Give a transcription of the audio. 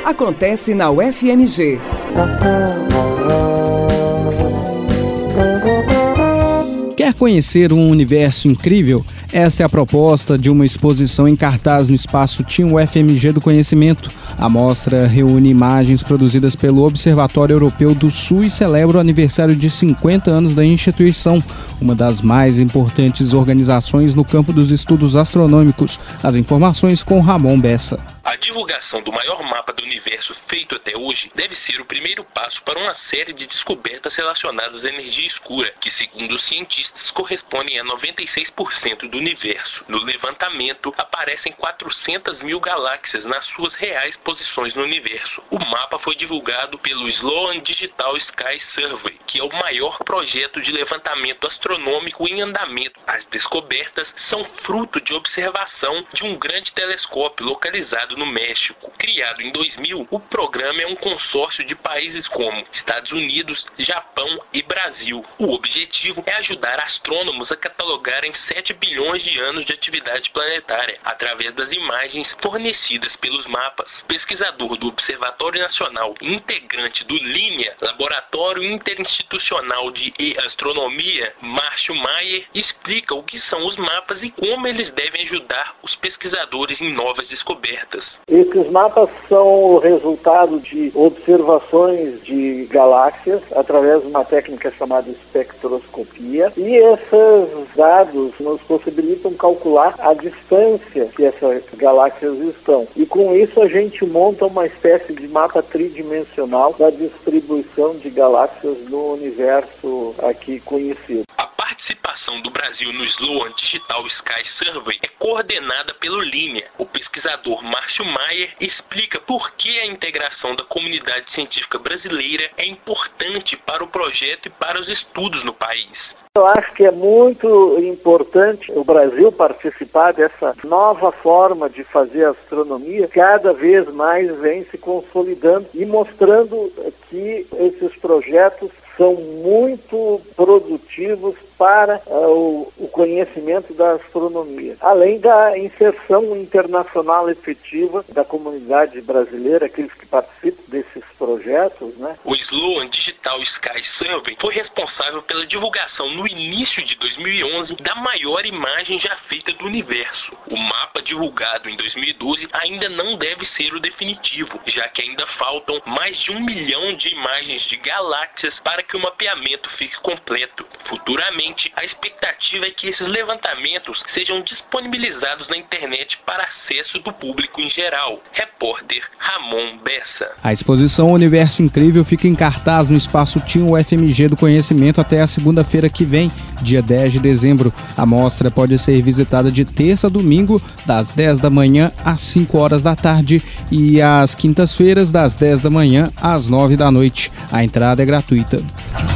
acontece na UFMG. Quer conhecer um universo incrível? Essa é a proposta de uma exposição em cartaz no espaço Team UFMG do Conhecimento. A mostra reúne imagens produzidas pelo Observatório Europeu do Sul e celebra o aniversário de 50 anos da instituição, uma das mais importantes organizações no campo dos estudos astronômicos. As informações com Ramon Bessa. A divulgação do maior mapa do universo feito até hoje deve ser o primeiro passo para uma série de descobertas relacionadas à energia escura, que, segundo os cientistas, correspondem a 96% do universo. No levantamento, aparecem 400 mil galáxias nas suas reais posições no universo. O mapa foi divulgado pelo Sloan Digital Sky Survey, que é o maior projeto de levantamento astronômico em andamento. As descobertas são fruto de observação de um grande telescópio localizado no México. Criado em 2000, o programa é um consórcio de países como Estados Unidos, Japão e Brasil. O objetivo é ajudar astrônomos a catalogarem 7 bilhões de anos de atividade planetária através das imagens fornecidas pelos mapas. O pesquisador do Observatório Nacional e integrante do LINEA, Laboratório Interinstitucional de Astronomia, Márcio Maier, explica o que são os mapas e como eles devem ajudar os pesquisadores em novas descobertas. Esses mapas são o resultado de observações de galáxias através de uma técnica chamada espectroscopia, e esses dados nos possibilitam calcular a distância que essas galáxias estão. E com isso a gente monta uma espécie de mapa tridimensional da distribuição de galáxias no universo aqui conhecido. A participação do Brasil no Sloan Digital Sky Survey é coordenada pelo LINEA. O pesquisador Márcio Maier explica por que a integração da comunidade científica brasileira é importante para o projeto e para os estudos no país. Eu acho que é muito importante o Brasil participar dessa nova forma de fazer astronomia, cada vez mais vem se consolidando e mostrando que esses projetos são muito produtivos para o conhecimento da astronomia, além da inserção internacional efetiva da comunidade brasileira, aqueles que participam desses projetos, né? O Sloan Digital Sky Survey foi responsável pela divulgação no início de 2011 da maior imagem já feita do universo. O mapa divulgado em 2012 ainda não deve ser o definitivo, já que ainda faltam mais de 1 milhão de imagens de galáxias para que o mapeamento fique completo. Futuramente, a expectativa é que esses levantamentos sejam disponibilizados na internet para acesso do público em geral. Repórter Ramon Bessa. A exposição Universo Incrível fica em cartaz no espaço Team UFMG do Conhecimento até a segunda-feira que vem, dia 10 de dezembro. A mostra pode ser visitada de terça a domingo, das 10 da manhã às 5 horas da tarde e às quintas-feiras, das 10 da manhã às 9 da noite. A entrada é gratuita.